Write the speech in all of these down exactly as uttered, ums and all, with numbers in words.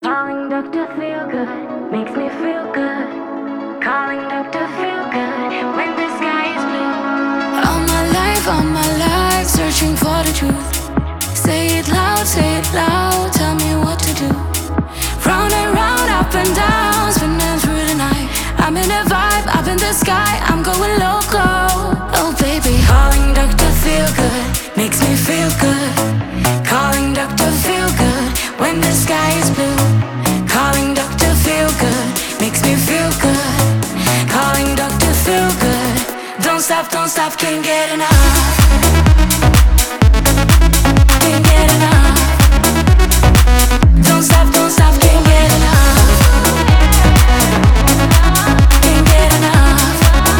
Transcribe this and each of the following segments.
Calling doctor feel good, makes me feel good. Calling doctor feel good when the sky is blue. All my life, all my life, searching for the truth. Say it loud, say it loud, tell me what to do. Round and round, up and down, spinning through the night. I'm in a vibe, up in the sky, I'm going loco. Oh baby, calling doctor feel good, makes me feel good. Calling doctor feel good when the sky is blue. Calling doctor feel good, makes me feel good. Calling doctor feel good. Don't stop, don't stop, can't get enough. Can't get enough. Don't stop, don't stop, can't get enough. Can't get enough.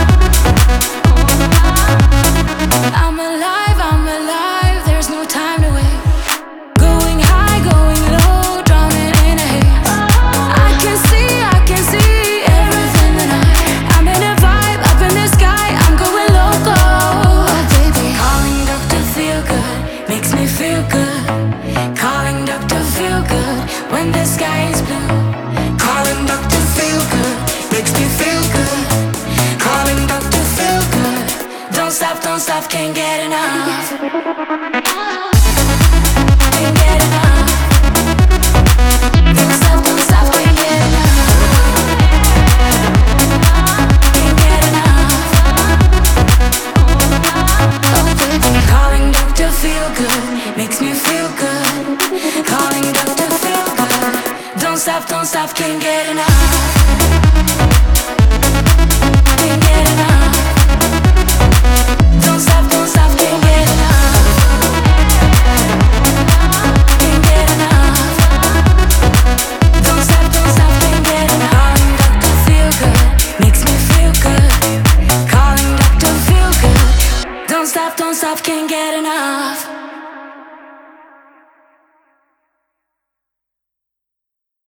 I'm alive, I'm alive, there's no time to wait. Going high, going low, drowning in a haze. I can see, I can see everything tonight. I'm in a vibe, up in the sky, I'm going loco. Oh baby, calling doctor feel good, makes me feel good. Calling doctor feel good when the sky is blue. Calling doctor feel good, makes me feel good. Calling doctor feel good. Don't stop, don't stop, can't get enough. Can't get enough. Don't stop, don't stop, can't get enough. Can't get enough. Oh baby, calling doctor feel good, makes me feel good. Calling doctor feel good. Don't stop, don't stop, can't get enough. Can't get enough. Don't stop, don't stop, can't get enough. Can't get enough. Don't stop, don't stop, can't get enough. Calling doctor feel good, makes me feel good. Calling doctor feel good. Don't stop, don't stop, can't get enough.